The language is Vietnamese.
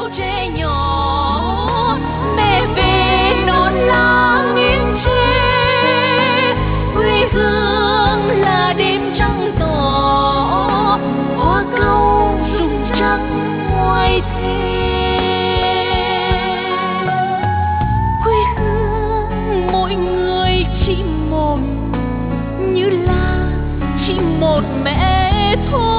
yêu trẻ nhỏ, mẹ về non lá nghiêng tre. Quê hương là đêm trăng tỏ, hoa cau rụng trắng ngoài thềm. Quê hương mỗi người chỉ một, như là chỉ một mẹ thôi.